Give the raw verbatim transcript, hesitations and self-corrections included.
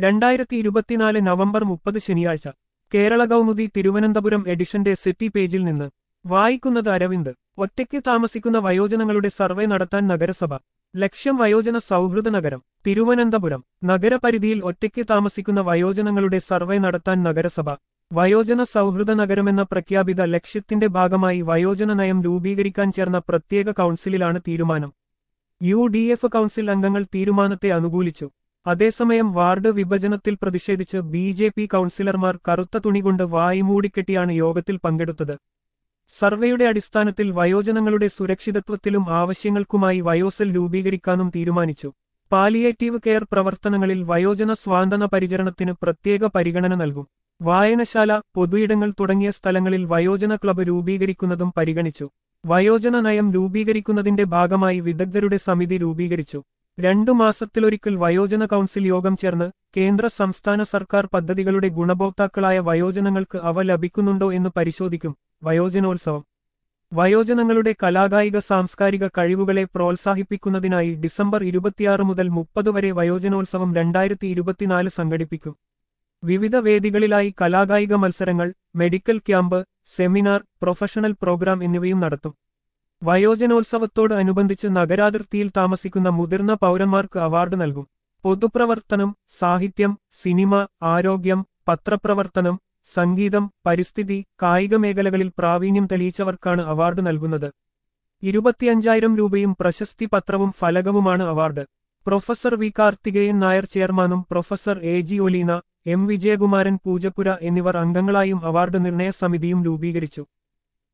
രണ്ടായിരത്തി ഇരുപത്തിനാല് നവംബർ മുപ്പത് ശനിയാഴ്ച കേരള കൗമുദി തിരുവനന്തപുരം എഡിഷന്റെ സിറ്റി പേജിൽ നിന്ന് വായിക്കുന്നത് അരവിന്ദ്. ഒറ്റയ്ക്ക് താമസിക്കുന്ന വയോജനങ്ങളുടെ സർവേ നടത്താൻ നഗരസഭ. ലക്ഷ്യം വയോജന സൗഹൃദ നഗരം. തിരുവനന്തപുരം നഗരപരിധിയിൽ ഒറ്റയ്ക്ക് താമസിക്കുന്ന വയോജനങ്ങളുടെ സർവേ നടത്താൻ നഗരസഭ. വയോജന സൗഹൃദ നഗരമെന്ന പ്രഖ്യാപിത ലക്ഷ്യത്തിന്റെ ഭാഗമായി വയോജന നയം രൂപീകരിക്കാൻ ചേർന്ന പ്രത്യേക കൗൺസിലിലാണ് തീരുമാനം. യു ഡി എഫ് കൗൺസിൽ അംഗങ്ങൾ തീരുമാനത്തെ അനുകൂലിച്ചു. അതേസമയം വാർഡ് വിഭജനത്തിൽ പ്രതിഷേധിച്ച് ബി ജെ പി കൗൺസിലർമാർ കറുത്ത തുണികൊണ്ട് വായി മൂടിക്കെട്ടിയാണ് യോഗത്തിൽ പങ്കെടുത്തത്. സർവേയുടെ അടിസ്ഥാനത്തിൽ വയോജനങ്ങളുടെ സുരക്ഷിതത്വത്തിലും ആവശ്യങ്ങൾക്കുമായി വയോസെൽ രൂപീകരിക്കാനും തീരുമാനിച്ചു. പാലിയേറ്റീവ് കെയർ പ്രവർത്തനങ്ങളിൽ വയോജന സ്വാന്തന പരിചരണത്തിന് പ്രത്യേക പരിഗണന നൽകും. വായനശാല, പൊതുയിടങ്ങൾ തുടങ്ങിയ സ്ഥലങ്ങളിൽ വയോജന ക്ലബ്ബ് രൂപീകരിക്കുന്നതും പരിഗണിച്ചു. വയോജന നയം രൂപീകരിക്കുന്നതിന്റെ ഭാഗമായി വിദഗ്ധരുടെ സമിതി രൂപീകരിച്ചു. രണ്ടു മാസത്തിലൊരിക്കൽ വയോജന കൗൺസിൽ യോഗം ചേർന്ന് കേന്ദ്ര സംസ്ഥാന സർക്കാർ പദ്ധതികളുടെ ഗുണഭോക്താക്കളായ വയോജനങ്ങൾക്ക് അവ ലഭിക്കുന്നുണ്ടോ എന്ന് പരിശോധിക്കും. വയോജനോത്സവം. വയോജനങ്ങളുടെ കലാകായിക സാംസ്കാരിക കഴിവുകളെ പ്രോത്സാഹിപ്പിക്കുന്നതിനായി ഡിസംബർ ഇരുപത്തിയാറ് മുതൽ മുപ്പത് വരെ വയോജനോത്സവം രണ്ടായിരത്തി ഇരുപത്തിനാല് സംഘടിപ്പിക്കും. വിവിധ വേദികളിലായി കലാകായിക മത്സരങ്ങൾ, medical camp, seminar, professional programme എന്നിവയും നടത്തും. വയോജനോത്സവത്തോട് അനുബന്ധിച്ച് നഗരാതിർത്തിയിൽ താമസിക്കുന്ന മുതിർന്ന പൗരന്മാർക്ക് അവാർഡ് നൽകും. പൊതുപ്രവർത്തനം, സാഹിത്യം, സിനിമ, ആരോഗ്യം, പത്രപ്രവർത്തനം, സംഗീതം, പരിസ്ഥിതി, കായിക മേഖലകളിൽ പ്രാവീണ്യം തെളിയിച്ചവർക്കാണ് അവാർഡ് നൽകുന്നത്. ഇരുപത്തിയഞ്ചായിരം രൂപയും പ്രശസ്തി പത്രവും ഫലകവുമാണ് award. Professor V Karthikeyan Nair ചെയർമാനും professor A G Oleena, M Vijayakumaran Poojappura എന്നിവർ അംഗങ്ങളായും അവാർഡ് നിർണയ സമിതിയും രൂപീകരിച്ചു.